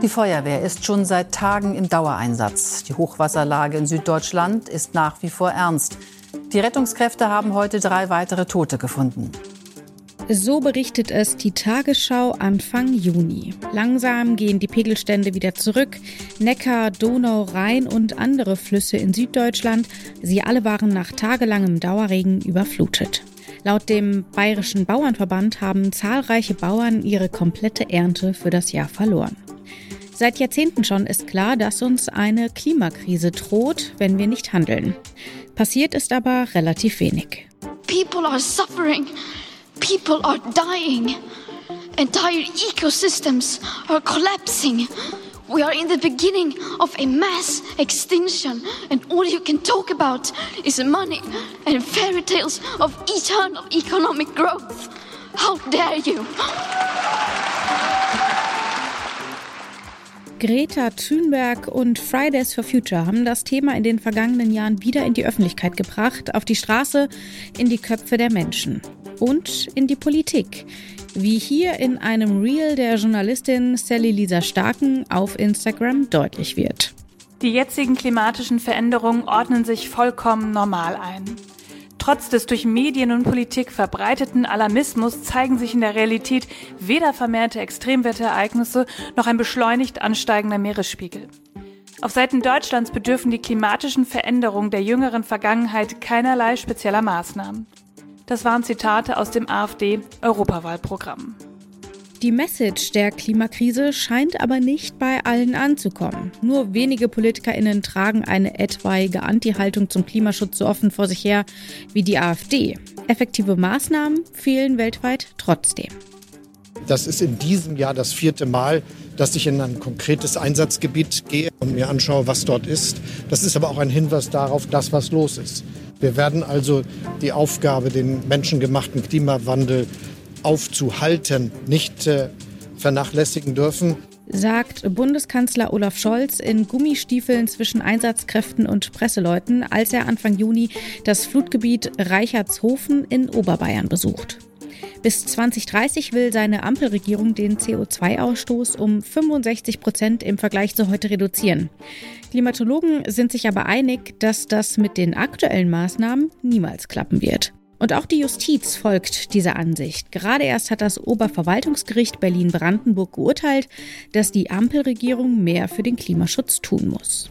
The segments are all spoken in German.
Die Feuerwehr ist schon seit Tagen im Dauereinsatz. Die Hochwasserlage in Süddeutschland ist nach wie vor ernst. Die Rettungskräfte haben heute 3 weitere Tote gefunden. So berichtet es die Tagesschau Anfang Juni. Langsam gehen die Pegelstände wieder zurück. Neckar, Donau, Rhein und andere Flüsse in Süddeutschland, sie alle waren nach tagelangem Dauerregen überflutet. Laut dem Bayerischen Bauernverband haben zahlreiche Bauern ihre komplette Ernte für das Jahr verloren. Seit Jahrzehnten schon ist klar, dass uns eine Klimakrise droht, wenn wir nicht handeln. Passiert ist aber relativ wenig. People are suffering. People are dying. Entire ecosystems are collapsing. We are in the beginning of a mass extinction, and all you can talk about is money and fairy tales of eternal economic growth. How dare you? Greta Thunberg und Fridays for Future haben das Thema in den vergangenen Jahren wieder in die Öffentlichkeit gebracht, auf die Straße, in die Köpfe der Menschen und in die Politik. Wie hier in einem Reel der Journalistin Sally Lisa Starken auf Instagram deutlich wird. Die jetzigen klimatischen Veränderungen ordnen sich vollkommen normal ein. Trotz des durch Medien und Politik verbreiteten Alarmismus zeigen sich in der Realität weder vermehrte Extremwetterereignisse noch ein beschleunigt ansteigender Meeresspiegel. Auf Seiten Deutschlands bedürfen die klimatischen Veränderungen der jüngeren Vergangenheit keinerlei spezieller Maßnahmen. Das waren Zitate aus dem AfD-Europawahlprogramm. Die Message der Klimakrise scheint aber nicht bei allen anzukommen. Nur wenige PolitikerInnen tragen eine etwaige Anti-Haltung zum Klimaschutz so offen vor sich her wie die AfD. Effektive Maßnahmen fehlen weltweit trotzdem. Das ist in diesem Jahr das 4. Mal, dass ich in ein konkretes Einsatzgebiet gehe und mir anschaue, was dort ist. Das ist aber auch ein Hinweis darauf, dass was los ist. Wir werden also die Aufgabe, den menschengemachten Klimawandel aufzuhalten, nicht vernachlässigen dürfen. Sagt Bundeskanzler Olaf Scholz in Gummistiefeln zwischen Einsatzkräften und Presseleuten, als er Anfang Juni das Flutgebiet Reichertshofen in Oberbayern besucht. Bis 2030 will seine Ampelregierung den CO2-Ausstoß um 65% im Vergleich zu heute reduzieren. Klimatologen sind sich aber einig, dass das mit den aktuellen Maßnahmen niemals klappen wird. Und auch die Justiz folgt dieser Ansicht. Gerade erst hat das Oberverwaltungsgericht Berlin-Brandenburg geurteilt, dass die Ampelregierung mehr für den Klimaschutz tun muss.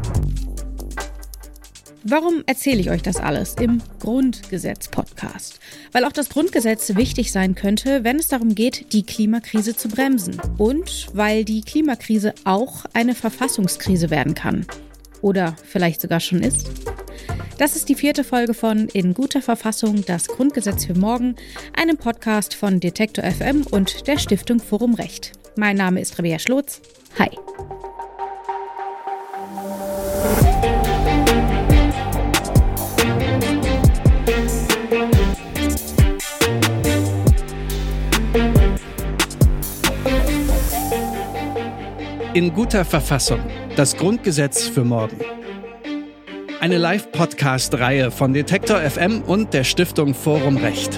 Warum erzähle ich euch das alles im Grundgesetz-Podcast? Weil auch das Grundgesetz wichtig sein könnte, wenn es darum geht, die Klimakrise zu bremsen. Und weil die Klimakrise auch eine Verfassungskrise werden kann. Oder vielleicht sogar schon ist. Das ist die 4. Folge von In guter Verfassung, das Grundgesetz für morgen, einem Podcast von Detektor FM und der Stiftung Forum Recht. Mein Name ist Rabea Schlotz. Hi. In guter Verfassung, das Grundgesetz für morgen. Eine Live-Podcast-Reihe von Detektor FM und der Stiftung Forum Recht.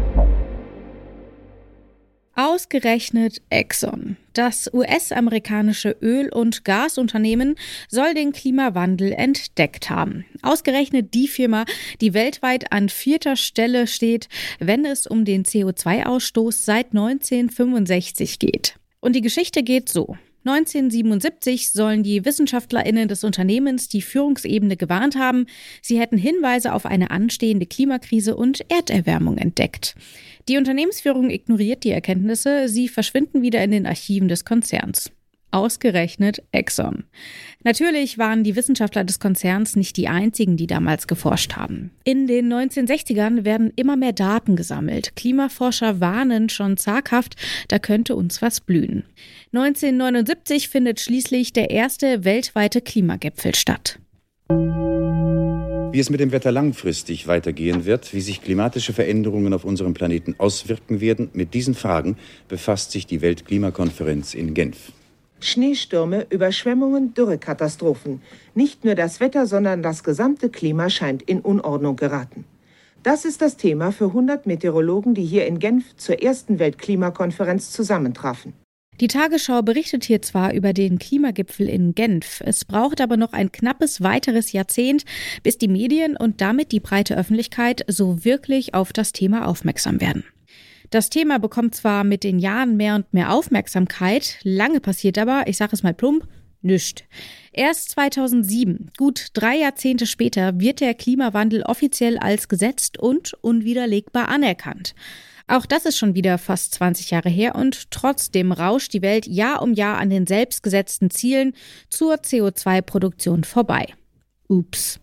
Ausgerechnet Exxon, das US-amerikanische Öl- und Gasunternehmen, soll den Klimawandel entdeckt haben. Ausgerechnet die Firma, die weltweit an 4. Stelle steht, wenn es um den CO2-Ausstoß seit 1965 geht. Und die Geschichte geht so. 1977 sollen die WissenschaftlerInnen des Unternehmens die Führungsebene gewarnt haben, sie hätten Hinweise auf eine anstehende Klimakrise und Erderwärmung entdeckt. Die Unternehmensführung ignoriert die Erkenntnisse, sie verschwinden wieder in den Archiven des Konzerns. Ausgerechnet Exxon. Natürlich waren die Wissenschaftler des Konzerns nicht die einzigen, die damals geforscht haben. In den 1960ern werden immer mehr Daten gesammelt. Klimaforscher warnen schon zaghaft, da könnte uns was blühen. 1979 findet schließlich der erste weltweite Klimagipfel statt. Wie es mit dem Wetter langfristig weitergehen wird, wie sich klimatische Veränderungen auf unserem Planeten auswirken werden, mit diesen Fragen befasst sich die Weltklimakonferenz in Genf. Schneestürme, Überschwemmungen, Dürrekatastrophen. Nicht nur das Wetter, sondern das gesamte Klima scheint in Unordnung geraten. Das ist das Thema für 100 Meteorologen, die hier in Genf zur ersten Weltklimakonferenz zusammentrafen. Die Tagesschau berichtet hier zwar über den Klimagipfel in Genf, es braucht aber noch ein knappes weiteres Jahrzehnt, bis die Medien und damit die breite Öffentlichkeit so wirklich auf das Thema aufmerksam werden. Das Thema bekommt zwar mit den Jahren mehr und mehr Aufmerksamkeit, lange passiert aber, ich sage es mal plump, nichts. Erst 2007, gut 3 Jahrzehnte später, wird der Klimawandel offiziell als gesetzt und unwiderlegbar anerkannt. Auch das ist schon wieder fast 20 Jahre her und trotzdem rauscht die Welt Jahr um Jahr an den selbstgesetzten Zielen zur CO2-Produktion vorbei. Ups.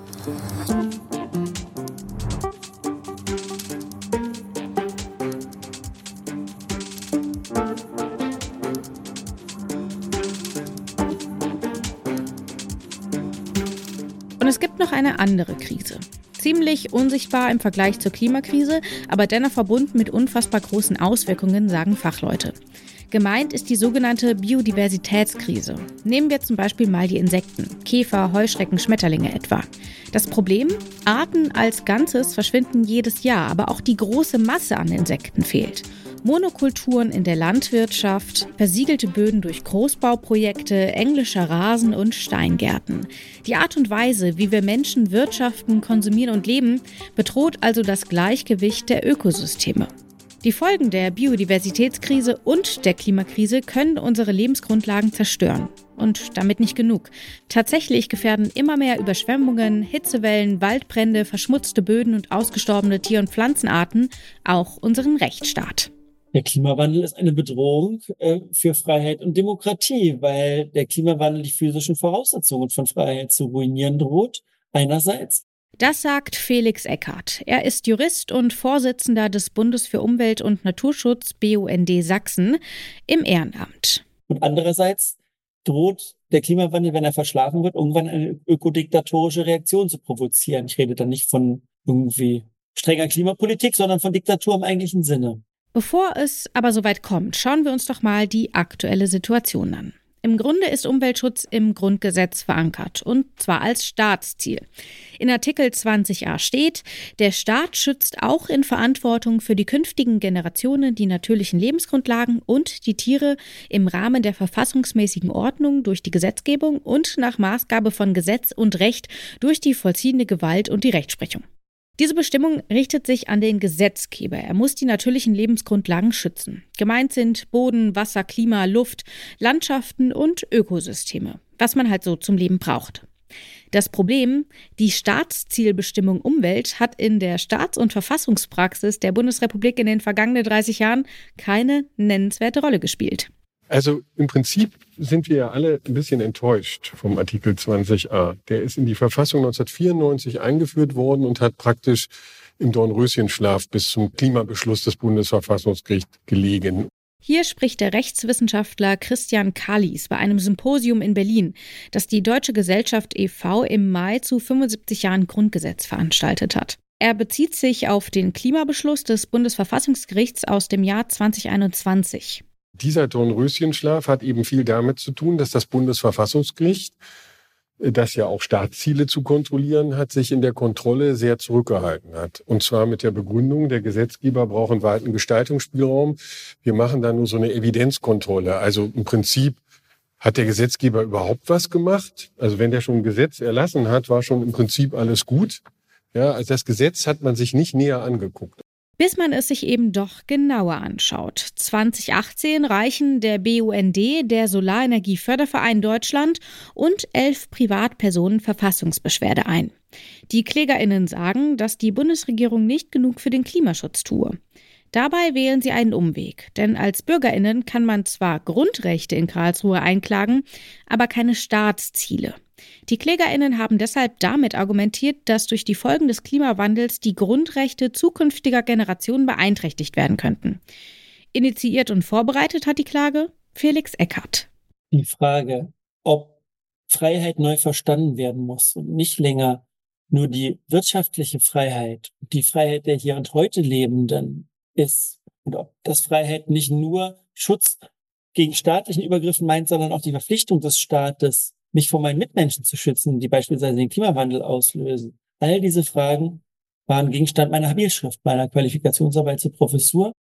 Und es gibt noch eine andere Krise. Ziemlich unsichtbar im Vergleich zur Klimakrise, aber dennoch verbunden mit unfassbar großen Auswirkungen, sagen Fachleute. Gemeint ist die sogenannte Biodiversitätskrise. Nehmen wir zum Beispiel mal die Insekten, Käfer, Heuschrecken, Schmetterlinge etwa. Das Problem? Arten als Ganzes verschwinden jedes Jahr, aber auch die große Masse an Insekten fehlt. Monokulturen in der Landwirtschaft, versiegelte Böden durch Großbauprojekte, englischer Rasen und Steingärten. Die Art und Weise, wie wir Menschen wirtschaften, konsumieren und leben, bedroht also das Gleichgewicht der Ökosysteme. Die Folgen der Biodiversitätskrise und der Klimakrise können unsere Lebensgrundlagen zerstören. Und damit nicht genug. Tatsächlich gefährden immer mehr Überschwemmungen, Hitzewellen, Waldbrände, verschmutzte Böden und ausgestorbene Tier- und Pflanzenarten auch unseren Rechtsstaat. Der Klimawandel ist eine Bedrohung für Freiheit und Demokratie, weil der Klimawandel die physischen Voraussetzungen von Freiheit zu ruinieren droht, einerseits. Das sagt Felix Eckhardt. Er ist Jurist und Vorsitzender des Bundes für Umwelt und Naturschutz BUND Sachsen im Ehrenamt. Und andererseits droht der Klimawandel, wenn er verschlafen wird, irgendwann eine ökodiktatorische Reaktion zu provozieren. Ich rede dann nicht von irgendwie strenger Klimapolitik, sondern von Diktatur im eigentlichen Sinne. Bevor es aber soweit kommt, schauen wir uns doch mal die aktuelle Situation an. Im Grunde ist Umweltschutz im Grundgesetz verankert, und zwar als Staatsziel. In Artikel 20a steht, der Staat schützt auch in Verantwortung für die künftigen Generationen die natürlichen Lebensgrundlagen und die Tiere im Rahmen der verfassungsmäßigen Ordnung durch die Gesetzgebung und nach Maßgabe von Gesetz und Recht durch die vollziehende Gewalt und die Rechtsprechung. Diese Bestimmung richtet sich an den Gesetzgeber. Er muss die natürlichen Lebensgrundlagen schützen. Gemeint sind Boden, Wasser, Klima, Luft, Landschaften und Ökosysteme, was man halt so zum Leben braucht. Das Problem, die Staatszielbestimmung Umwelt hat in der Staats- und Verfassungspraxis der Bundesrepublik in den vergangenen 30 Jahren keine nennenswerte Rolle gespielt. Also im Prinzip sind wir ja alle ein bisschen enttäuscht vom Artikel 20a. Der ist in die Verfassung 1994 eingeführt worden und hat praktisch im Dornröschenschlaf bis zum Klimabeschluss des Bundesverfassungsgerichts gelegen. Hier spricht der Rechtswissenschaftler Christian Kalis bei einem Symposium in Berlin, das die Deutsche Gesellschaft e.V. im Mai zu 75 Jahren Grundgesetz veranstaltet hat. Er bezieht sich auf den Klimabeschluss des Bundesverfassungsgerichts aus dem Jahr 2021. Dieser Dornröschenschlaf hat eben viel damit zu tun, dass das Bundesverfassungsgericht, das ja auch Staatsziele zu kontrollieren hat, sich in der Kontrolle sehr zurückgehalten hat. Und zwar mit der Begründung, der Gesetzgeber braucht einen weiten Gestaltungsspielraum. Wir machen da nur so eine Evidenzkontrolle. Also im Prinzip hat der Gesetzgeber überhaupt was gemacht? Also wenn der schon ein Gesetz erlassen hat, war schon im Prinzip alles gut. Ja, also das Gesetz hat man sich nicht näher angeguckt. Bis man es sich eben doch genauer anschaut. 2018 reichen der BUND, der Solarenergieförderverein Deutschland, und 11 Privatpersonen Verfassungsbeschwerde ein. Die KlägerInnen sagen, dass die Bundesregierung nicht genug für den Klimaschutz tue. Dabei wählen sie einen Umweg, denn als BürgerInnen kann man zwar Grundrechte in Karlsruhe einklagen, aber keine Staatsziele. Die KlägerInnen haben deshalb damit argumentiert, dass durch die Folgen des Klimawandels die Grundrechte zukünftiger Generationen beeinträchtigt werden könnten. Initiiert und vorbereitet hat die Klage Felix Eckhardt. Die Frage, ob Freiheit neu verstanden werden muss und nicht länger nur die wirtschaftliche Freiheit, die Freiheit der hier und heute Lebenden ist, und ob das Freiheit nicht nur Schutz gegen staatlichen Übergriffen meint, sondern auch die Verpflichtung des Staates, mich vor meinen Mitmenschen zu schützen, die beispielsweise den Klimawandel auslösen. All diese Fragen waren Gegenstand meiner Habilschrift, meiner Qualifikationsarbeit zur Professur.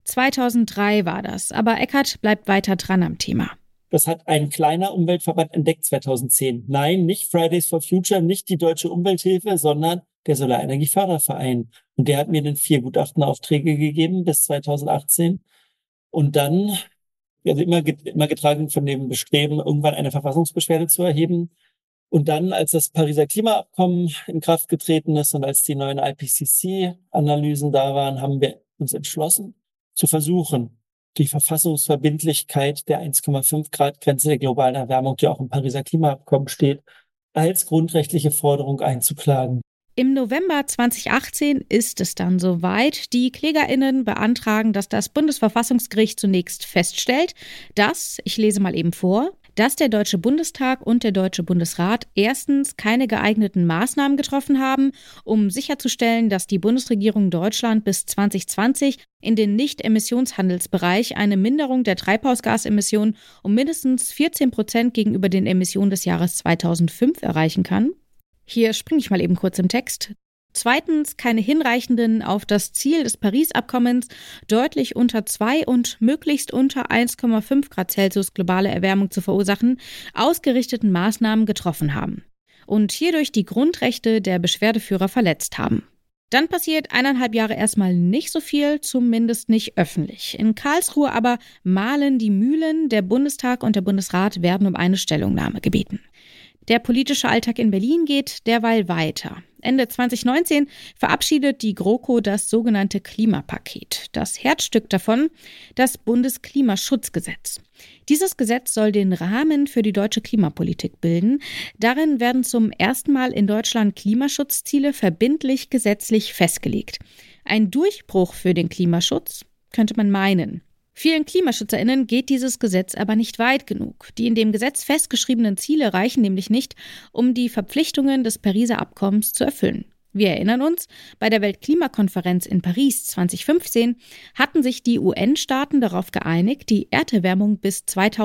2003 war das, aber Eckert bleibt weiter dran am Thema. Das hat ein kleiner Umweltverband entdeckt 2010. Nein, nicht Fridays for Future, nicht die Deutsche Umwelthilfe, sondern der Solarenergieförderverein. Und der hat mir dann 4 Gutachtenaufträge gegeben bis 2018. Und dann, also immer getragen von dem Bestreben, irgendwann eine Verfassungsbeschwerde zu erheben. Und dann, als das Pariser Klimaabkommen in Kraft getreten ist und als die neuen IPCC-Analysen da waren, haben wir uns entschlossen, zu versuchen, die Verfassungsverbindlichkeit der 1,5-Grad-Grenze der globalen Erwärmung, die auch im Pariser Klimaabkommen steht, als grundrechtliche Forderung einzuklagen. Im November 2018 ist es dann soweit. Die KlägerInnen beantragen, dass das Bundesverfassungsgericht zunächst feststellt, dass, ich lese mal eben vor, dass der Deutsche Bundestag und der Deutsche Bundesrat erstens keine geeigneten Maßnahmen getroffen haben, um sicherzustellen, dass die Bundesregierung Deutschland bis 2020 in den Nicht-Emissionshandelsbereich eine Minderung der Treibhausgasemissionen um mindestens 14% gegenüber den Emissionen des Jahres 2005 erreichen kann. Hier springe ich mal eben kurz im Text. Zweitens, keine hinreichenden, auf das Ziel des Paris-Abkommens deutlich unter 2 und möglichst unter 1,5 Grad Celsius globale Erwärmung zu verursachen, ausgerichteten Maßnahmen getroffen haben und hierdurch die Grundrechte der Beschwerdeführer verletzt haben. Dann passiert 1,5 Jahre erstmal nicht so viel, zumindest nicht öffentlich. In Karlsruhe aber mahlen die Mühlen, der Bundestag und der Bundesrat werden um eine Stellungnahme gebeten. Der politische Alltag in Berlin geht derweil weiter. Ende 2019 verabschiedet die GroKo das sogenannte Klimapaket. Das Herzstück davon, das Bundesklimaschutzgesetz. Dieses Gesetz soll den Rahmen für die deutsche Klimapolitik bilden. Darin werden zum ersten Mal in Deutschland Klimaschutzziele verbindlich gesetzlich festgelegt. Ein Durchbruch für den Klimaschutz, könnte man meinen. Vielen KlimaschützerInnen geht dieses Gesetz aber nicht weit genug. Die in dem Gesetz festgeschriebenen Ziele reichen nämlich nicht, um die Verpflichtungen des Pariser Abkommens zu erfüllen. Wir erinnern uns, bei der Weltklimakonferenz in Paris 2015 hatten sich die UN-Staaten darauf geeinigt, die Erderwärmung bis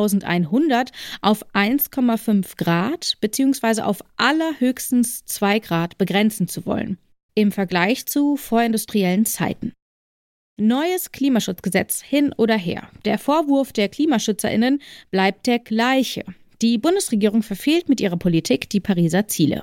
2100 auf 1,5 Grad bzw. auf allerhöchstens 2 Grad begrenzen zu wollen, im Vergleich zu vorindustriellen Zeiten. Neues Klimaschutzgesetz hin oder her. Der Vorwurf der KlimaschützerInnen bleibt der gleiche. Die Bundesregierung verfehlt mit ihrer Politik die Pariser Ziele.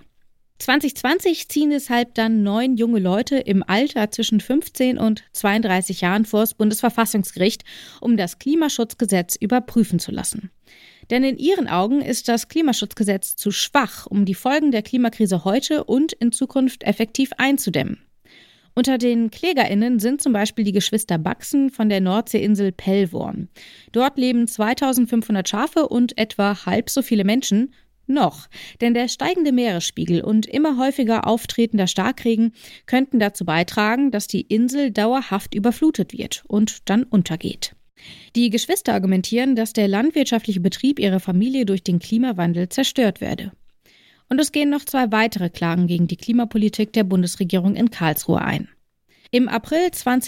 2020 ziehen deshalb dann 9 junge Leute im Alter zwischen 15 und 32 Jahren vor das Bundesverfassungsgericht, um das Klimaschutzgesetz überprüfen zu lassen. Denn in ihren Augen ist das Klimaschutzgesetz zu schwach, um die Folgen der Klimakrise heute und in Zukunft effektiv einzudämmen. Unter den KlägerInnen sind zum Beispiel die Geschwister Baxen von der Nordseeinsel Pellworm. Dort leben 2500 Schafe und etwa halb so viele Menschen. Noch, denn der steigende Meeresspiegel und immer häufiger auftretender Starkregen könnten dazu beitragen, dass die Insel dauerhaft überflutet wird und dann untergeht. Die Geschwister argumentieren, dass der landwirtschaftliche Betrieb ihrer Familie durch den Klimawandel zerstört werde. Und es gehen noch 2 weitere Klagen gegen die Klimapolitik der Bundesregierung in Karlsruhe ein. Im April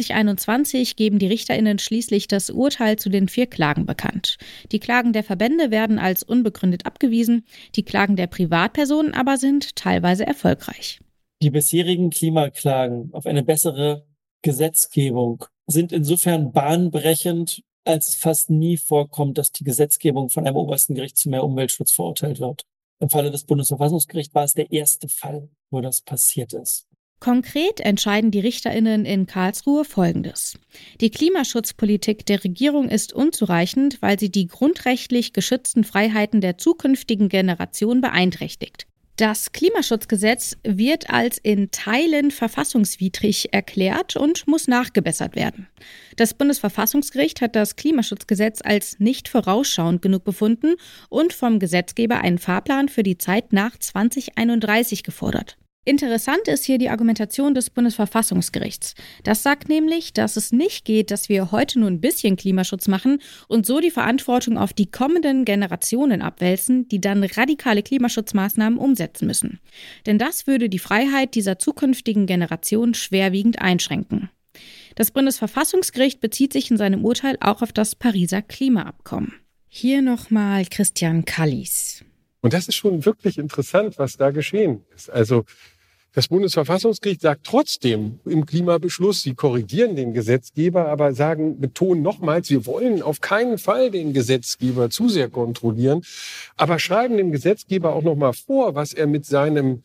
2021 geben die RichterInnen schließlich das Urteil zu den 4 Klagen bekannt. Die Klagen der Verbände werden als unbegründet abgewiesen, die Klagen der Privatpersonen aber sind teilweise erfolgreich. Die bisherigen Klimaklagen auf eine bessere Gesetzgebung sind insofern bahnbrechend, als es fast nie vorkommt, dass die Gesetzgebung von einem obersten Gericht zu mehr Umweltschutz verurteilt wird. Im Falle des Bundesverfassungsgerichts war es der erste Fall, wo das passiert ist. Konkret entscheiden die RichterInnen in Karlsruhe Folgendes. Die Klimaschutzpolitik der Regierung ist unzureichend, weil sie die grundrechtlich geschützten Freiheiten der zukünftigen Generation beeinträchtigt. Das Klimaschutzgesetz wird als in Teilen verfassungswidrig erklärt und muss nachgebessert werden. Das Bundesverfassungsgericht hat das Klimaschutzgesetz als nicht vorausschauend genug befunden und vom Gesetzgeber einen Fahrplan für die Zeit nach 2031 gefordert. Interessant ist hier die Argumentation des Bundesverfassungsgerichts. Das sagt nämlich, dass es nicht geht, dass wir heute nur ein bisschen Klimaschutz machen und so die Verantwortung auf die kommenden Generationen abwälzen, die dann radikale Klimaschutzmaßnahmen umsetzen müssen. Denn das würde die Freiheit dieser zukünftigen Generation schwerwiegend einschränken. Das Bundesverfassungsgericht bezieht sich in seinem Urteil auch auf das Pariser Klimaabkommen. Hier nochmal Christian Kallis. Und das ist schon wirklich interessant, was da geschehen ist. Also Das Bundesverfassungsgericht sagt trotzdem im Klimabeschluss, sie korrigieren den Gesetzgeber, aber betonen nochmals, wir wollen auf keinen Fall den Gesetzgeber zu sehr kontrollieren, aber schreiben dem Gesetzgeber auch nochmal vor, was er mit seinem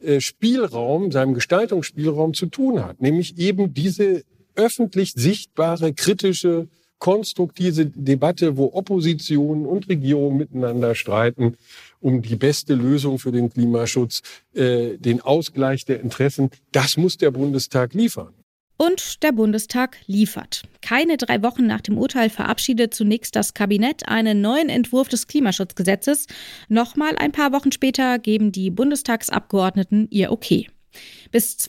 Spielraum, seinem Gestaltungsspielraum zu tun hat. Nämlich eben diese öffentlich sichtbare, kritische, konstruktive Debatte, wo Opposition und Regierung miteinander streiten, um die beste Lösung für den Klimaschutz, den Ausgleich der Interessen. Das muss der Bundestag liefern. Und der Bundestag liefert. Keine 3 Wochen nach dem Urteil verabschiedet zunächst das Kabinett einen neuen Entwurf des Klimaschutzgesetzes. Nochmal ein paar Wochen später geben die Bundestagsabgeordneten ihr Okay. Bis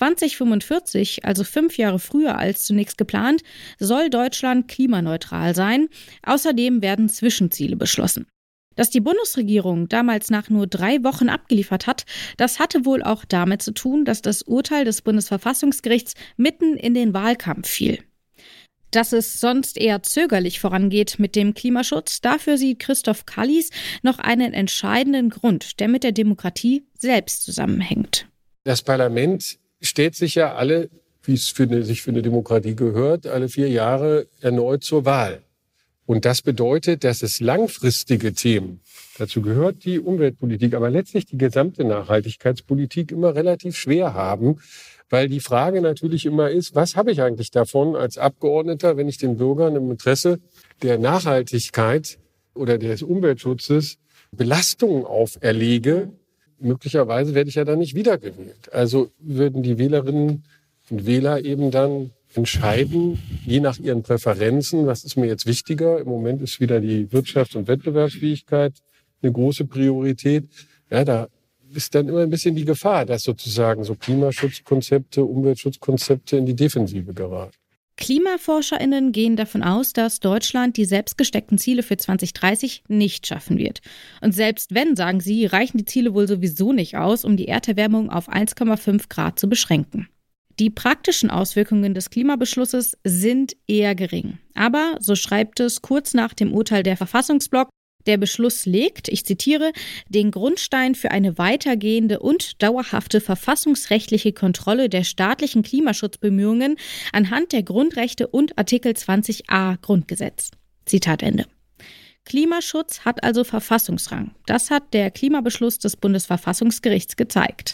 2045, also 5 Jahre früher als zunächst geplant, soll Deutschland klimaneutral sein. Außerdem werden Zwischenziele beschlossen. Dass die Bundesregierung damals nach nur 3 Wochen abgeliefert hat, das hatte wohl auch damit zu tun, dass das Urteil des Bundesverfassungsgerichts mitten in den Wahlkampf fiel. Dass es sonst eher zögerlich vorangeht mit dem Klimaschutz, dafür sieht Christoph Kallis noch einen entscheidenden Grund, der mit der Demokratie selbst zusammenhängt. Das Parlament stellt sich ja alle, wie es sich für eine Demokratie gehört, alle 4 Jahre erneut zur Wahl. Und das bedeutet, dass es langfristige Themen, dazu gehört die Umweltpolitik, aber letztlich die gesamte Nachhaltigkeitspolitik immer relativ schwer haben, weil die Frage natürlich immer ist, was habe ich eigentlich davon als Abgeordneter, wenn ich den Bürgern im Interesse der Nachhaltigkeit oder des Umweltschutzes Belastungen auferlege? Möglicherweise werde ich ja dann nicht wiedergewählt. Also würden die Wählerinnen und Wähler eben dann entscheiden, je nach ihren Präferenzen, was ist mir jetzt wichtiger. Im Moment ist wieder die Wirtschafts- und Wettbewerbsfähigkeit eine große Priorität. Ja, da ist dann immer ein bisschen die Gefahr, dass sozusagen so Klimaschutzkonzepte, Umweltschutzkonzepte in die Defensive geraten. KlimaforscherInnen gehen davon aus, dass Deutschland die selbst gesteckten Ziele für 2030 nicht schaffen wird. Und selbst wenn, sagen sie, reichen die Ziele wohl sowieso nicht aus, um die Erderwärmung auf 1,5 Grad zu beschränken. Die praktischen Auswirkungen des Klimabeschlusses sind eher gering. Aber, so schreibt es kurz nach dem Urteil der Verfassungsblog, der Beschluss legt, ich zitiere, den Grundstein für eine weitergehende und dauerhafte verfassungsrechtliche Kontrolle der staatlichen Klimaschutzbemühungen anhand der Grundrechte und Artikel 20a Grundgesetz. Zitat Ende. Klimaschutz hat also Verfassungsrang. Das hat der Klimabeschluss des Bundesverfassungsgerichts gezeigt.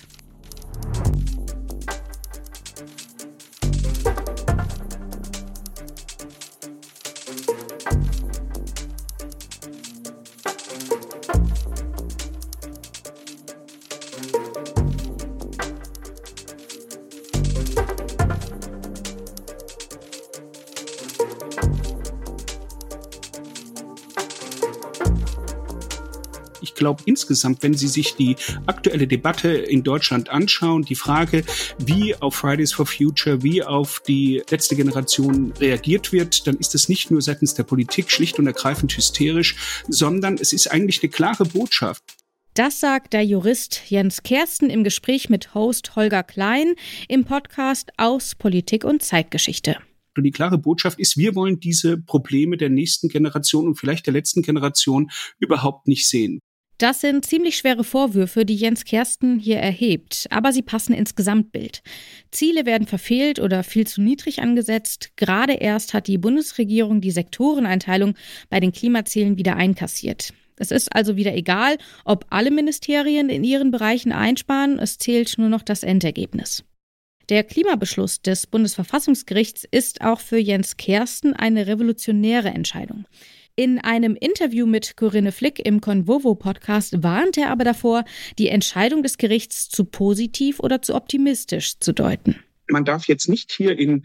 Ich glaube insgesamt, wenn Sie sich die aktuelle Debatte in Deutschland anschauen, die Frage, wie auf Fridays for Future, wie auf die letzte Generation reagiert wird, dann ist es nicht nur seitens der Politik schlicht und ergreifend hysterisch, sondern es ist eigentlich eine klare Botschaft. Das sagt der Jurist Jens Kersten im Gespräch mit Host Holger Klein im Podcast Aus Politik und Zeitgeschichte. Und die klare Botschaft ist, wir wollen diese Probleme der nächsten Generation und vielleicht der letzten Generation überhaupt nicht sehen. Das sind ziemlich schwere Vorwürfe, die Jens Kersten hier erhebt, aber sie passen ins Gesamtbild. Ziele werden verfehlt oder viel zu niedrig angesetzt. Gerade erst hat die Bundesregierung die Sektoreneinteilung bei den Klimazielen wieder einkassiert. Es ist also wieder egal, ob alle Ministerien in ihren Bereichen einsparen, es zählt nur noch das Endergebnis. Der Klimabeschluss des Bundesverfassungsgerichts ist auch für Jens Kersten eine revolutionäre Entscheidung. In einem Interview mit Corinne Flick im Convovo-Podcast warnt er aber davor, die Entscheidung des Gerichts zu positiv oder zu optimistisch zu deuten. Man darf jetzt nicht hier in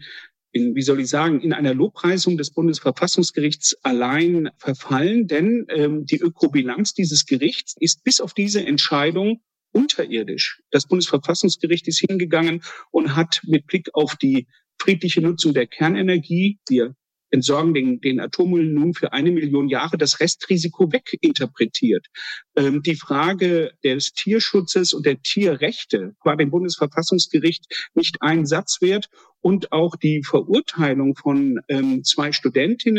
einer Lobpreisung des Bundesverfassungsgerichts allein verfallen, denn die Ökobilanz dieses Gerichts ist bis auf diese Entscheidung unterirdisch. Das Bundesverfassungsgericht ist hingegangen und hat mit Blick auf die friedliche Nutzung der Kernenergie, wir entsorgen den Atommüll nun für 1 Million Jahre, das Restrisiko weginterpretiert. Die Frage des Tierschutzes und der Tierrechte war dem Bundesverfassungsgericht nicht ein Satz wert. Und auch die Verurteilung von 2 Studentinnen,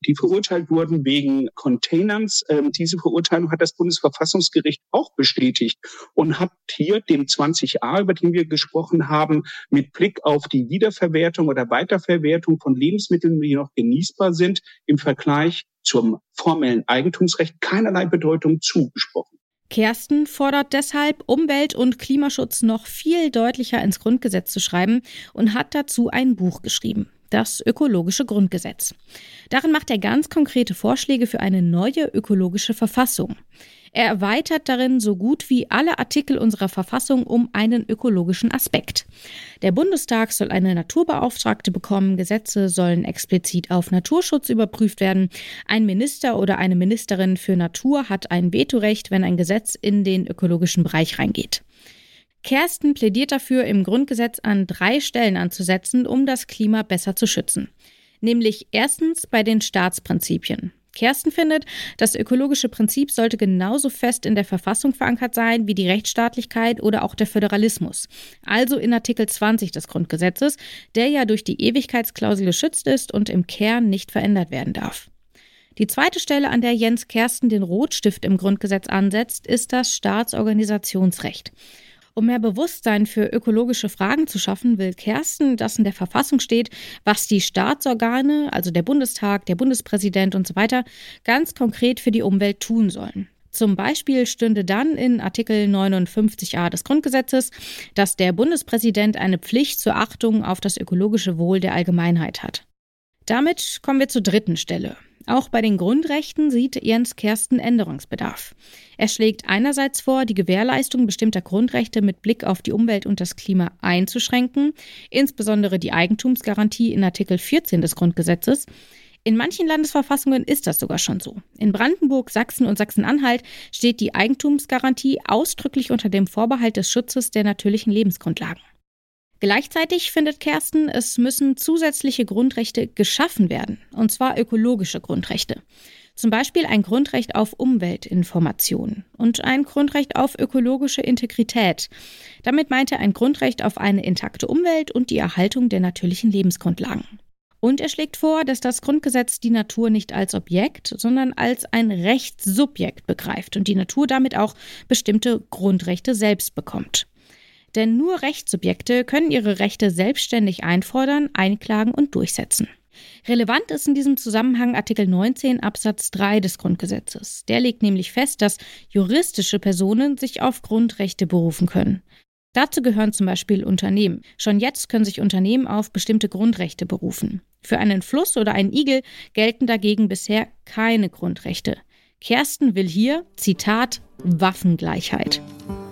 die verurteilt wurden wegen Containers. Diese Verurteilung hat das Bundesverfassungsgericht auch bestätigt und hat hier dem 20a, über den wir gesprochen haben, mit Blick auf die Wiederverwertung oder Weiterverwertung von Lebensmitteln, die noch genießbar sind, im Vergleich zum formellen Eigentumsrecht keinerlei Bedeutung zugesprochen. Kersten fordert deshalb, Umwelt- und Klimaschutz noch viel deutlicher ins Grundgesetz zu schreiben und hat dazu ein Buch geschrieben, das ökologische Grundgesetz. Darin macht er ganz konkrete Vorschläge für eine neue ökologische Verfassung. Er erweitert darin so gut wie alle Artikel unserer Verfassung um einen ökologischen Aspekt. Der Bundestag soll eine Naturbeauftragte bekommen, Gesetze sollen explizit auf Naturschutz überprüft werden. Ein Minister oder eine Ministerin für Natur hat ein Vetorecht, wenn ein Gesetz in den ökologischen Bereich reingeht. Kersten plädiert dafür, im Grundgesetz an 3 Stellen anzusetzen, um das Klima besser zu schützen. Nämlich erstens bei den Staatsprinzipien. Kersten findet, das ökologische Prinzip sollte genauso fest in der Verfassung verankert sein wie die Rechtsstaatlichkeit oder auch der Föderalismus. Also in Artikel 20 des Grundgesetzes, der ja durch die Ewigkeitsklausel geschützt ist und im Kern nicht verändert werden darf. Die zweite Stelle, an der Jens Kersten den Rotstift im Grundgesetz ansetzt, ist das Staatsorganisationsrecht. Um mehr Bewusstsein für ökologische Fragen zu schaffen, will Kersten, dass in der Verfassung steht, was die Staatsorgane, also der Bundestag, der Bundespräsident und so weiter, ganz konkret für die Umwelt tun sollen. Zum Beispiel stünde dann in Artikel 59a des Grundgesetzes, dass der Bundespräsident eine Pflicht zur Achtung auf das ökologische Wohl der Allgemeinheit hat. Damit kommen wir zur dritten Stelle. Auch bei den Grundrechten sieht Jens Kersten Änderungsbedarf. Er schlägt einerseits vor, die Gewährleistung bestimmter Grundrechte mit Blick auf die Umwelt und das Klima einzuschränken, insbesondere die Eigentumsgarantie in Artikel 14 des Grundgesetzes. In manchen Landesverfassungen ist das sogar schon so. In Brandenburg, Sachsen und Sachsen-Anhalt steht die Eigentumsgarantie ausdrücklich unter dem Vorbehalt des Schutzes der natürlichen Lebensgrundlagen. Gleichzeitig findet Kersten, es müssen zusätzliche Grundrechte geschaffen werden, und zwar ökologische Grundrechte. Zum Beispiel ein Grundrecht auf Umweltinformation und ein Grundrecht auf ökologische Integrität. Damit meint er ein Grundrecht auf eine intakte Umwelt und die Erhaltung der natürlichen Lebensgrundlagen. Und er schlägt vor, dass das Grundgesetz die Natur nicht als Objekt, sondern als ein Rechtssubjekt begreift und die Natur damit auch bestimmte Grundrechte selbst bekommt. Denn nur Rechtssubjekte können ihre Rechte selbstständig einfordern, einklagen und durchsetzen. Relevant ist in diesem Zusammenhang Artikel 19 Absatz 3 des Grundgesetzes. Der legt nämlich fest, dass juristische Personen sich auf Grundrechte berufen können. Dazu gehören zum Beispiel Unternehmen. Schon jetzt können sich Unternehmen auf bestimmte Grundrechte berufen. Für einen Fluss oder einen Igel gelten dagegen bisher keine Grundrechte. Kersten will hier, Zitat, Waffengleichheit.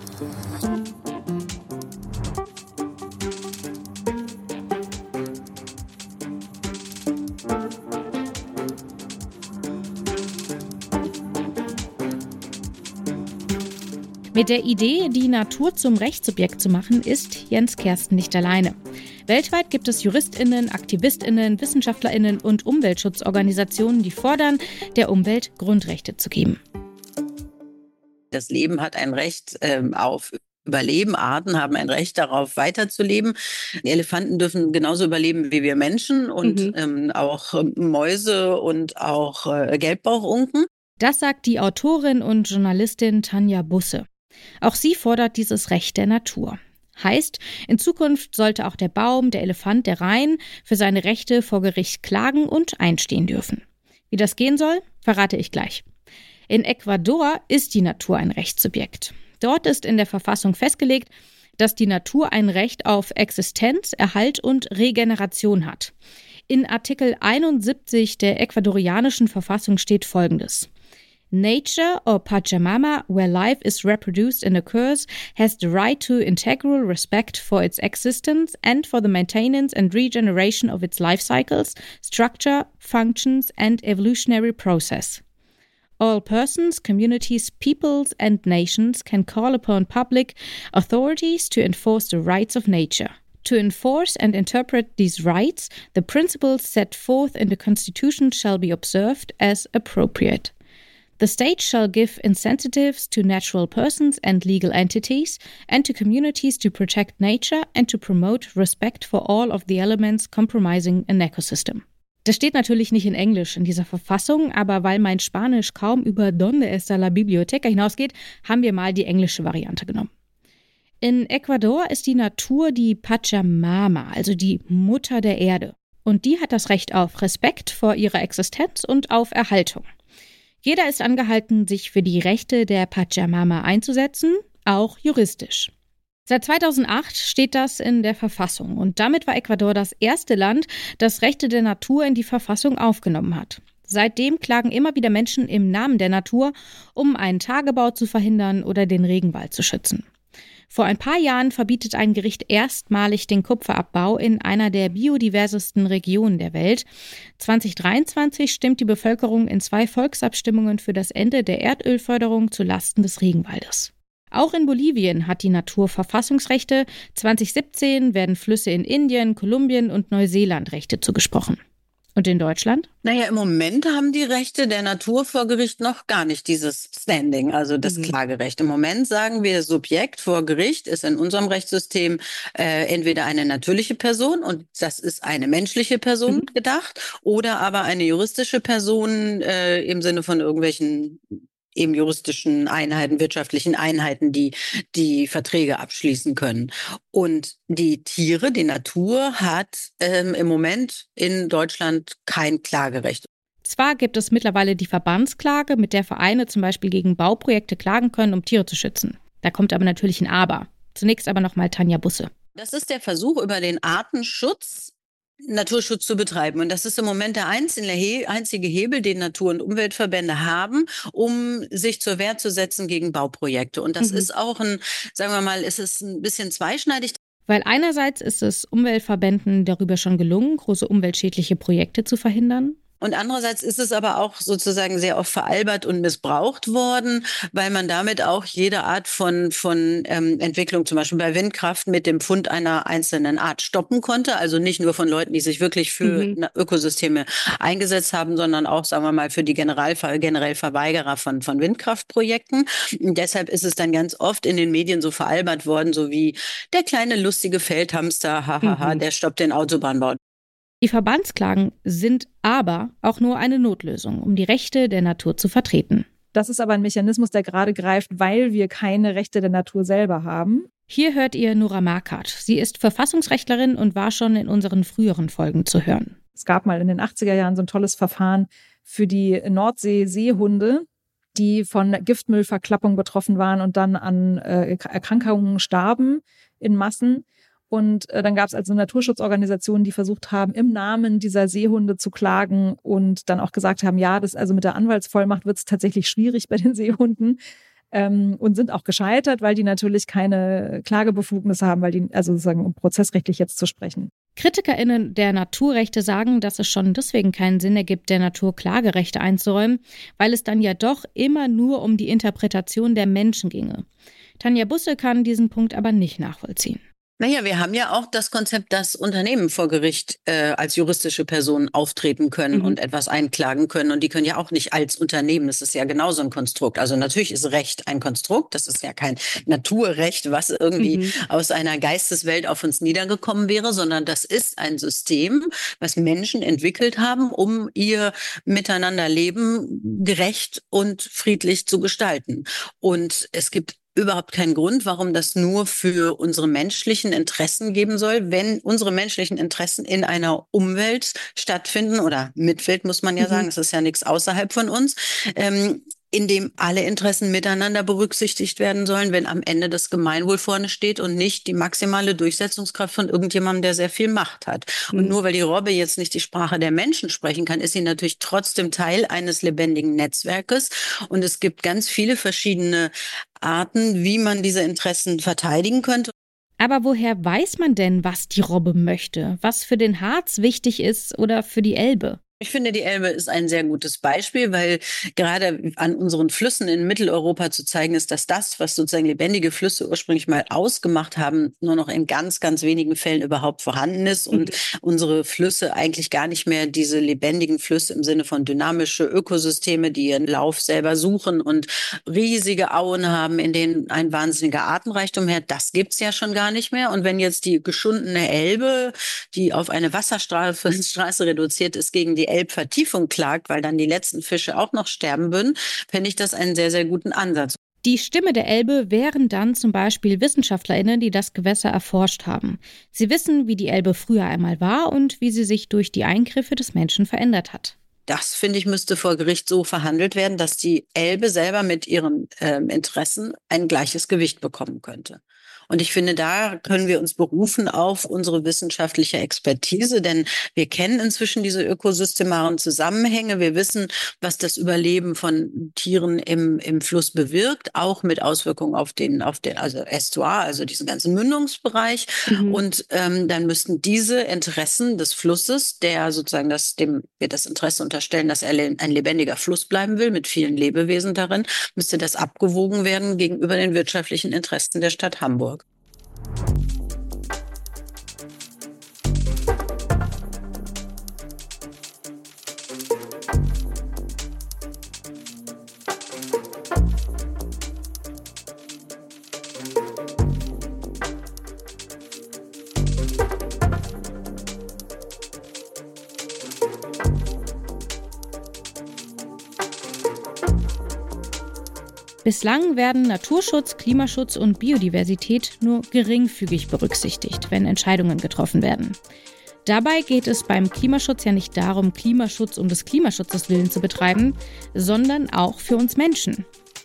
Mit der Idee, die Natur zum Rechtssubjekt zu machen, ist Jens Kersten nicht alleine. Weltweit gibt es JuristInnen, AktivistInnen, WissenschaftlerInnen und Umweltschutzorganisationen, die fordern, der Umwelt Grundrechte zu geben. Das Leben hat ein Recht auf Überleben. Arten haben ein Recht darauf, weiterzuleben. Elefanten dürfen genauso überleben wie wir Menschen und auch Mäuse und auch Gelbbauchunken. Das sagt die Autorin und Journalistin Tanja Busse. Auch sie fordert dieses Recht der Natur. Heißt, in Zukunft sollte auch der Baum, der Elefant, der Rhein für seine Rechte vor Gericht klagen und einstehen dürfen. Wie das gehen soll, verrate ich gleich. In Ecuador ist die Natur ein Rechtssubjekt. Dort ist in der Verfassung festgelegt, dass die Natur ein Recht auf Existenz, Erhalt und Regeneration hat. In Artikel 71 der ecuadorianischen Verfassung steht Folgendes. Nature or Pachamama, where life is reproduced and occurs, has the right to integral respect for its existence and for the maintenance and regeneration of its life cycles, structure, functions and evolutionary process. All persons, communities, peoples and nations can call upon public authorities to enforce the rights of nature. To enforce and interpret these rights, the principles set forth in the Constitution shall be observed as appropriate. The state shall give incentives to natural persons and legal entities and to communities to protect nature and to promote respect for all of the elements comprising an ecosystem. Das steht natürlich nicht in Englisch in dieser Verfassung, aber weil mein Spanisch kaum über Donde está la biblioteca hinausgeht, haben wir mal die englische Variante genommen. In Ecuador ist die Natur die Pachamama, also die Mutter der Erde. Und die hat das Recht auf Respekt vor ihrer Existenz und auf Erhaltung. Jeder ist angehalten, sich für die Rechte der Pachamama einzusetzen, auch juristisch. Seit 2008 steht das in der Verfassung und damit war Ecuador das erste Land, das Rechte der Natur in die Verfassung aufgenommen hat. Seitdem klagen immer wieder Menschen im Namen der Natur, um einen Tagebau zu verhindern oder den Regenwald zu schützen. Vor ein paar Jahren verbietet ein Gericht erstmalig den Kupferabbau in einer der biodiversesten Regionen der Welt. 2023 stimmt die Bevölkerung in 2 Volksabstimmungen für das Ende der Erdölförderung zu Lasten des Regenwaldes. Auch in Bolivien hat die Natur Verfassungsrechte. 2017 werden Flüsse in Indien, Kolumbien und Neuseeland Rechte zugesprochen. Und in Deutschland? Naja, im Moment haben die Rechte der Natur vor Gericht noch gar nicht dieses Standing, also das Klagerecht. Im Moment sagen wir, Subjekt vor Gericht ist in unserem Rechtssystem entweder eine natürliche Person, und das ist eine menschliche Person gedacht, oder aber eine juristische Person im Sinne von irgendwelchen eben juristischen Einheiten, wirtschaftlichen Einheiten, die Verträge abschließen können. Und die Tiere, die Natur hat im Moment in Deutschland kein Klagerecht. Zwar gibt es mittlerweile die Verbandsklage, mit der Vereine zum Beispiel gegen Bauprojekte klagen können, um Tiere zu schützen. Da kommt aber natürlich ein Aber. Zunächst aber nochmal Tanja Busse. Das ist der Versuch, über den Artenschutz Naturschutz zu betreiben. Und das ist im Moment der einzige Hebel, den Natur- und Umweltverbände haben, um sich zur Wehr zu setzen gegen Bauprojekte. Und das ist auch sagen wir mal, ist es ein bisschen zweischneidig. Weil einerseits ist es Umweltverbänden darüber schon gelungen, große umweltschädliche Projekte zu verhindern. Und andererseits ist es aber auch sozusagen sehr oft veralbert und missbraucht worden, weil man damit auch jede Art von Entwicklung, zum Beispiel bei Windkraft, mit dem Fund einer einzelnen Art stoppen konnte. Also nicht nur von Leuten, die sich wirklich für Ökosysteme eingesetzt haben, sondern auch, sagen wir mal, für die generell Verweigerer von Windkraftprojekten. Und deshalb ist es dann ganz oft in den Medien so veralbert worden, so wie der kleine lustige Feldhamster, hahaha, der stoppt den Autobahnbau. Die Verbandsklagen sind aber auch nur eine Notlösung, um die Rechte der Natur zu vertreten. Das ist aber ein Mechanismus, der gerade greift, weil wir keine Rechte der Natur selber haben. Hier hört ihr Nora Markert. Sie ist Verfassungsrechtlerin und war schon in unseren früheren Folgen zu hören. Es gab mal in den 80er Jahren so ein tolles Verfahren für die Nordsee-Seehunde, die von Giftmüllverklappung betroffen waren und dann an Erkrankungen starben in Massen. Und dann gab es also Naturschutzorganisationen, die versucht haben, im Namen dieser Seehunde zu klagen und dann auch gesagt haben, ja, das also mit der Anwaltsvollmacht wird es tatsächlich schwierig bei den Seehunden, und sind auch gescheitert, weil die natürlich keine Klagebefugnis haben, weil die, also sozusagen um prozessrechtlich jetzt zu sprechen. KritikerInnen der Naturrechte sagen, dass es schon deswegen keinen Sinn ergibt, der Natur Klagerechte einzuräumen, weil es dann ja doch immer nur um die Interpretation der Menschen ginge. Tanja Busse kann diesen Punkt aber nicht nachvollziehen. Naja, wir haben ja auch das Konzept, dass Unternehmen vor Gericht als juristische Personen auftreten können und etwas einklagen können. Und die können ja auch nicht als Unternehmen. Das ist ja genauso ein Konstrukt. Also natürlich ist Recht ein Konstrukt. Das ist ja kein Naturrecht, was irgendwie aus einer Geisteswelt auf uns niedergekommen wäre, sondern das ist ein System, was Menschen entwickelt haben, um ihr Miteinanderleben gerecht und friedlich zu gestalten. Und es gibt überhaupt keinen Grund, warum das nur für unsere menschlichen Interessen geben soll, wenn unsere menschlichen Interessen in einer Umwelt stattfinden oder Mitwelt, muss man ja sagen, es ist ja nichts außerhalb von uns, in dem alle Interessen miteinander berücksichtigt werden sollen, wenn am Ende das Gemeinwohl vorne steht und nicht die maximale Durchsetzungskraft von irgendjemandem, der sehr viel Macht hat. Und nur weil die Robbe jetzt nicht die Sprache der Menschen sprechen kann, ist sie natürlich trotzdem Teil eines lebendigen Netzwerkes. Und es gibt ganz viele verschiedene Arten, wie man diese Interessen verteidigen könnte. Aber woher weiß man denn, was die Robbe möchte? Was für den Harz wichtig ist oder für die Elbe? Ich finde, die Elbe ist ein sehr gutes Beispiel, weil gerade an unseren Flüssen in Mitteleuropa zu zeigen ist, dass das, was sozusagen lebendige Flüsse ursprünglich mal ausgemacht haben, nur noch in ganz, ganz wenigen Fällen überhaupt vorhanden ist und unsere Flüsse eigentlich gar nicht mehr diese lebendigen Flüsse im Sinne von dynamische Ökosysteme, die ihren Lauf selber suchen und riesige Auen haben, in denen ein wahnsinniger Artenreichtum herrscht. Das gibt's ja schon gar nicht mehr. Und wenn jetzt die geschundene Elbe, die auf eine Wasserstraße reduziert ist, gegen die Elbvertiefung klagt, weil dann die letzten Fische auch noch sterben würden, fände ich das einen sehr, sehr guten Ansatz. Die Stimme der Elbe wären dann zum Beispiel WissenschaftlerInnen, die das Gewässer erforscht haben. Sie wissen, wie die Elbe früher einmal war und wie sie sich durch die Eingriffe des Menschen verändert hat. Das, finde ich, müsste vor Gericht so verhandelt werden, dass die Elbe selber mit ihren Interessen ein gleiches Gewicht bekommen könnte. Und ich finde, da können wir uns berufen auf unsere wissenschaftliche Expertise, denn wir kennen inzwischen diese ökosystemaren Zusammenhänge. Wir wissen, was das Überleben von Tieren im Fluss bewirkt, auch mit Auswirkungen auf den also Ästuar, also diesen ganzen Mündungsbereich. Und dann müssten diese Interessen des Flusses, der sozusagen dem wir das Interesse unterstellen, dass er ein lebendiger Fluss bleiben will, mit vielen Lebewesen darin, müsste das abgewogen werden gegenüber den wirtschaftlichen Interessen der Stadt Hamburg. Bislang werden Naturschutz, Klimaschutz und Biodiversität nur geringfügig berücksichtigt, wenn Entscheidungen getroffen werden. Dabei geht es beim Klimaschutz ja nicht darum, Klimaschutz um des Klimaschutzes willen zu betreiben, sondern auch für uns Menschen.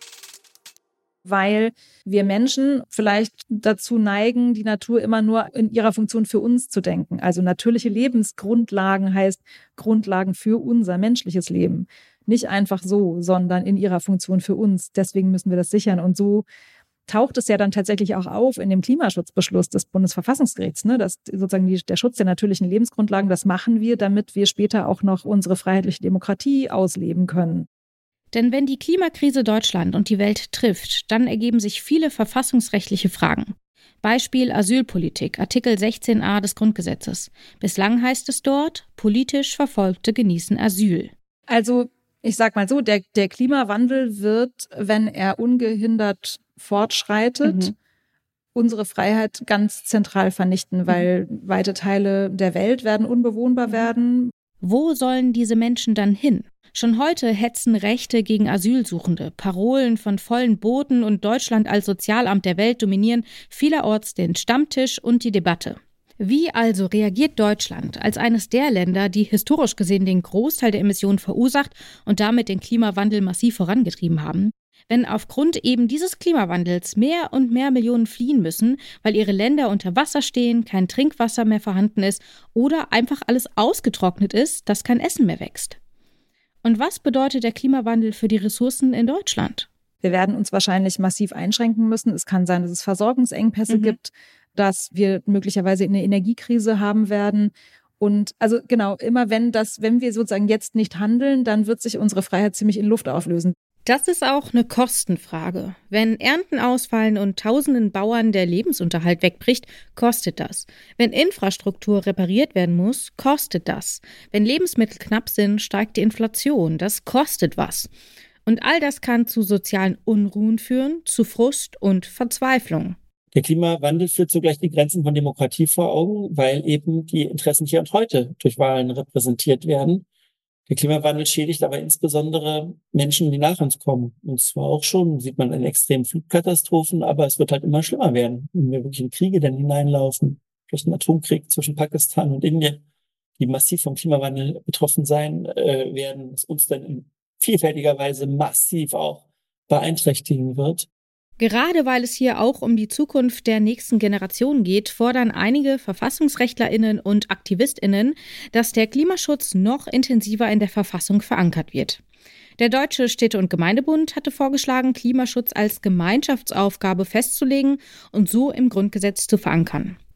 Weil wir Menschen vielleicht dazu neigen, die Natur immer nur in ihrer Funktion für uns zu denken. Also natürliche Lebensgrundlagen heißt Grundlagen für unser menschliches Leben. Nicht einfach so, sondern in ihrer Funktion für uns. Deswegen müssen wir das sichern. Und so taucht es ja dann tatsächlich auch auf in dem Klimaschutzbeschluss des Bundesverfassungsgerichts, ne? Dass sozusagen der Schutz der natürlichen Lebensgrundlagen, das machen wir, damit wir später auch noch unsere freiheitliche Demokratie ausleben können. Denn wenn die Klimakrise Deutschland und die Welt trifft, dann ergeben sich viele verfassungsrechtliche Fragen. Beispiel Asylpolitik, Artikel 16a des Grundgesetzes. Bislang heißt es dort, politisch Verfolgte genießen Asyl. Also ich sag mal so, der Klimawandel wird, wenn er ungehindert fortschreitet, unsere Freiheit ganz zentral vernichten, weil weite Teile der Welt werden unbewohnbar werden. Wo sollen diese Menschen dann hin? Schon heute hetzen Rechte gegen Asylsuchende. Parolen von vollen Booten und Deutschland als Sozialamt der Welt dominieren vielerorts den Stammtisch und die Debatte. Wie also reagiert Deutschland als eines der Länder, die historisch gesehen den Großteil der Emissionen verursacht und damit den Klimawandel massiv vorangetrieben haben, wenn aufgrund eben dieses Klimawandels mehr und mehr Millionen fliehen müssen, weil ihre Länder unter Wasser stehen, kein Trinkwasser mehr vorhanden ist oder einfach alles ausgetrocknet ist, dass kein Essen mehr wächst? Und was bedeutet der Klimawandel für die Ressourcen in Deutschland? Wir werden uns wahrscheinlich massiv einschränken müssen. Es kann sein, dass es Versorgungsengpässe gibt, dass wir möglicherweise eine Energiekrise haben werden. Und also genau, immer wenn wir sozusagen jetzt nicht handeln, dann wird sich unsere Freiheit ziemlich in Luft auflösen. Das ist auch eine Kostenfrage. Wenn Ernten ausfallen und tausenden Bauern der Lebensunterhalt wegbricht, kostet das. Wenn Infrastruktur repariert werden muss, kostet das. Wenn Lebensmittel knapp sind, steigt die Inflation. Das kostet was. Und all das kann zu sozialen Unruhen führen, zu Frust und Verzweiflung. Der Klimawandel führt zugleich die Grenzen von Demokratie vor Augen, weil eben die Interessen hier und heute durch Wahlen repräsentiert werden. Der Klimawandel schädigt aber insbesondere Menschen, die nach uns kommen. Und zwar auch schon, sieht man in extremen Flutkatastrophen, aber es wird halt immer schlimmer werden, wenn wir wirklich in Kriege dann hineinlaufen. Durch einen Atomkrieg zwischen Pakistan und Indien, die massiv vom Klimawandel betroffen sein werden, was uns dann in vielfältiger Weise massiv auch beeinträchtigen wird. Gerade weil es hier auch um die Zukunft der nächsten Generation geht, fordern einige VerfassungsrechtlerInnen und AktivistInnen, dass der Klimaschutz noch intensiver in der Verfassung verankert wird. Der Deutsche Städte- und Gemeindebund hatte vorgeschlagen, Klimaschutz als Gemeinschaftsaufgabe festzulegen und so im Grundgesetz zu verankern.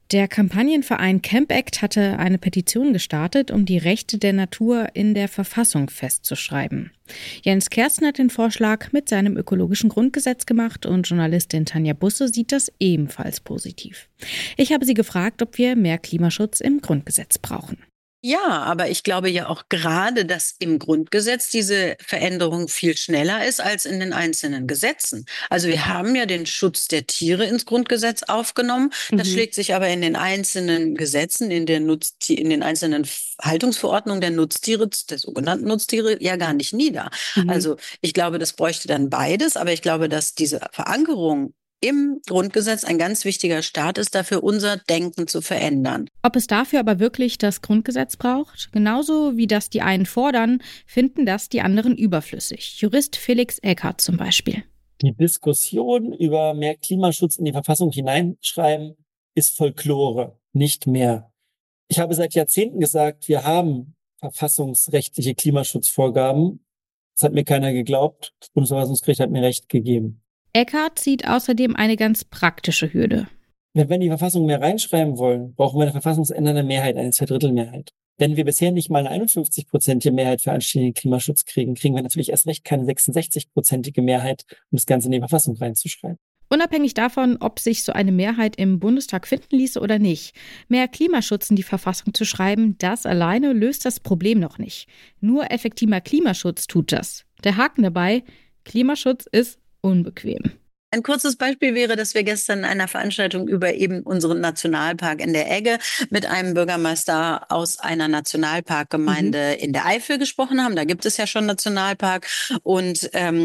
Der Kampagnenverein CampAct hatte eine Petition gestartet, um die Rechte der Natur in der Verfassung festzuschreiben. Jens Kersten hat den Vorschlag mit seinem ökologischen Grundgesetz gemacht und Journalistin Tanja Busse sieht das ebenfalls positiv. Ich habe sie gefragt, ob wir mehr Klimaschutz im Grundgesetz brauchen. Ja, aber ich glaube ja auch gerade, dass im Grundgesetz diese Veränderung viel schneller ist als in den einzelnen Gesetzen. Also wir haben ja den Schutz der Tiere ins Grundgesetz aufgenommen. Das schlägt sich aber in den einzelnen Gesetzen, in den einzelnen Haltungsverordnungen der Nutztiere, der sogenannten Nutztiere, ja gar nicht nieder. Also ich glaube, das bräuchte dann beides, aber ich glaube, dass diese Verankerung im Grundgesetz ein ganz wichtiger Start ist, dafür unser Denken zu verändern. Ob es dafür aber wirklich das Grundgesetz braucht? Genauso wie das die einen fordern, finden das die anderen überflüssig. Jurist Felix Eckhardt zum Beispiel. Die Diskussion über mehr Klimaschutz in die Verfassung hineinschreiben ist Folklore, nicht mehr. Ich habe seit Jahrzehnten gesagt, wir haben verfassungsrechtliche Klimaschutzvorgaben. Das hat mir keiner geglaubt. Das Bundesverfassungsgericht hat mir Recht gegeben. Eckhardt sieht außerdem eine ganz praktische Hürde. Wenn wir in die Verfassung mehr reinschreiben wollen, brauchen wir eine verfassungsändernde Mehrheit, eine Zweidrittelmehrheit. Wenn wir bisher nicht mal eine 51-prozentige Mehrheit für anständigen Klimaschutz kriegen wir natürlich erst recht keine 66-prozentige Mehrheit, um das Ganze in die Verfassung reinzuschreiben. Unabhängig davon, ob sich so eine Mehrheit im Bundestag finden ließe oder nicht, mehr Klimaschutz in die Verfassung zu schreiben, das alleine löst das Problem noch nicht. Nur effektiver Klimaschutz tut das. Der Haken dabei, Klimaschutz ist unbequem. Ein kurzes Beispiel wäre, dass wir gestern in einer Veranstaltung über eben unseren Nationalpark in der Egge mit einem Bürgermeister aus einer Nationalparkgemeinde in der Eifel gesprochen haben. Da gibt es ja schon Nationalpark und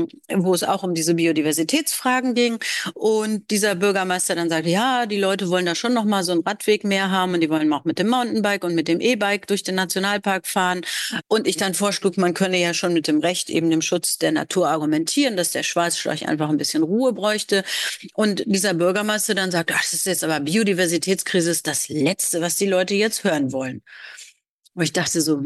wo es auch um diese Biodiversitätsfragen ging. Und dieser Bürgermeister dann sagte, ja, die Leute wollen da schon noch mal so einen Radweg mehr haben und die wollen auch mit dem Mountainbike und mit dem E-Bike durch den Nationalpark fahren. Und ich dann vorschlug, man könne ja schon mit dem Recht, eben dem Schutz der Natur argumentieren, dass der Schwarzstorch einfach ein bisschen Ruhe bräuchte. Und dieser Bürgermeister dann sagt, ach, das ist jetzt aber Biodiversitätskrise, ist das Letzte, was die Leute jetzt hören wollen. Und ich dachte so,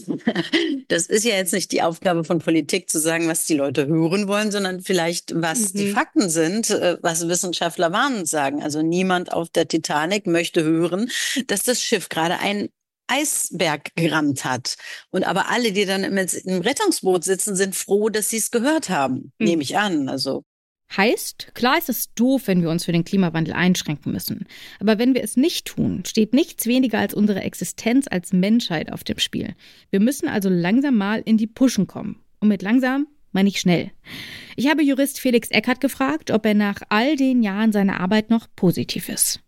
das ist ja jetzt nicht die Aufgabe von Politik zu sagen, was die Leute hören wollen, sondern vielleicht, was die Fakten sind, was Wissenschaftler warnend sagen. Also niemand auf der Titanic möchte hören, dass das Schiff gerade einen Eisberg gerammt hat. Und aber alle, die dann im Rettungsboot sitzen, sind froh, dass sie es gehört haben. Nehme ich an, also. Heißt, klar ist es doof, wenn wir uns für den Klimawandel einschränken müssen. Aber wenn wir es nicht tun, steht nichts weniger als unsere Existenz als Menschheit auf dem Spiel. Wir müssen also langsam mal in die Puschen kommen. Und mit langsam meine ich schnell. Ich habe Jurist Felix Eckhardt gefragt, ob er nach all den Jahren seiner Arbeit noch positiv ist.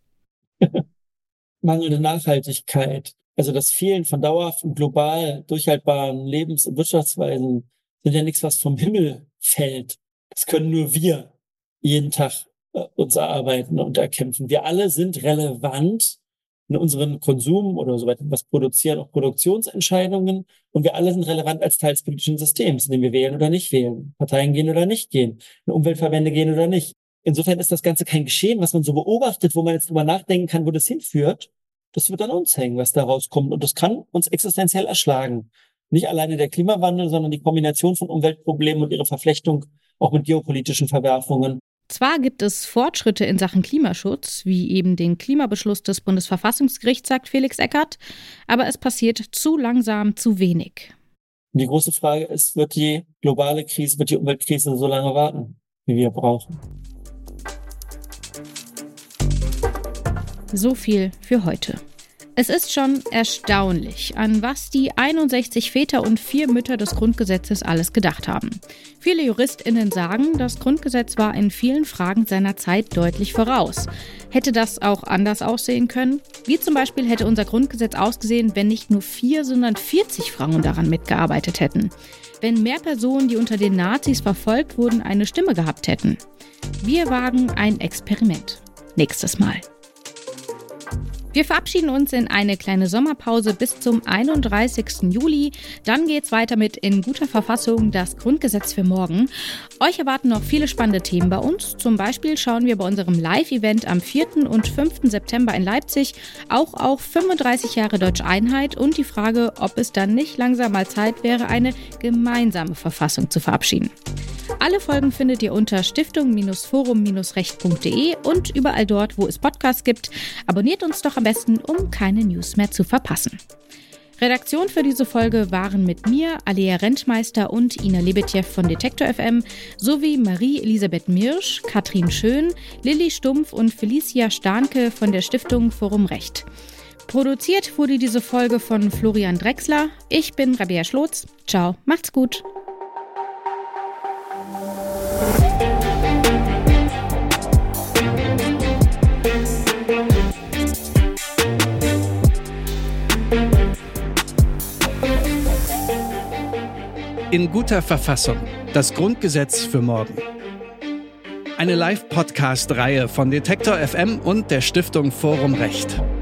Mangelnde Nachhaltigkeit, also das Fehlen von dauerhaften, global durchhaltbaren Lebens- und Wirtschaftsweisen sind ja nichts, was vom Himmel fällt. Das können nur wir jeden Tag uns erarbeiten und erkämpfen. Wir alle sind relevant in unseren Konsum oder so weiter, was produzieren, auch Produktionsentscheidungen. Und wir alle sind relevant als Teil des politischen Systems, in dem wir wählen oder nicht wählen, Parteien gehen oder nicht gehen, Umweltverbände gehen oder nicht. Insofern ist das Ganze kein Geschehen, was man so beobachtet, wo man jetzt drüber nachdenken kann, wo das hinführt. Das wird an uns hängen, was da rauskommt. Und das kann uns existenziell erschlagen. Nicht alleine der Klimawandel, sondern die Kombination von Umweltproblemen und ihre Verflechtung auch mit geopolitischen Verwerfungen. Zwar gibt es Fortschritte in Sachen Klimaschutz, wie eben den Klimabeschluss des Bundesverfassungsgerichts, sagt Felix Eckhardt, aber es passiert zu langsam, zu wenig. Und die große Frage ist, wird die globale Krise, wird die Umweltkrise so lange warten, wie wir brauchen? So viel für heute. Es ist schon erstaunlich, an was die 61 Väter und 4 Mütter des Grundgesetzes alles gedacht haben. Viele JuristInnen sagen, das Grundgesetz war in vielen Fragen seiner Zeit deutlich voraus. Hätte das auch anders aussehen können? Wie zum Beispiel hätte unser Grundgesetz ausgesehen, wenn nicht nur 4, sondern 40 Frauen daran mitgearbeitet hätten? Wenn mehr Personen, die unter den Nazis verfolgt wurden, eine Stimme gehabt hätten? Wir wagen ein Experiment. Nächstes Mal. Wir verabschieden uns in eine kleine Sommerpause bis zum 31. Juli. Dann geht's weiter mit In guter Verfassung, das Grundgesetz für morgen. Euch erwarten noch viele spannende Themen bei uns. Zum Beispiel schauen wir bei unserem Live-Event am 4. und 5. September in Leipzig auch auf 35 Jahre Deutsche Einheit und die Frage, ob es dann nicht langsam mal Zeit wäre, eine gemeinsame Verfassung zu verabschieden. Alle Folgen findet ihr unter stiftung-forum-recht.de und überall dort, wo es Podcasts gibt. Abonniert uns doch am besten, um keine News mehr zu verpassen. Redaktion für diese Folge waren mit mir, Alea Rentmeister und Ina Lebetjew von Detektor FM sowie Marie-Elisabeth Mirsch, Katrin Schön, Lilly Stumpf und Felicia Starnke von der Stiftung Forum Recht. Produziert wurde diese Folge von Florian Drexler. Ich bin Rabea Schlotz. Ciao, macht's gut. In guter Verfassung. Das Grundgesetz für morgen. Eine Live-Podcast-Reihe von Detektor FM und der Stiftung Forum Recht.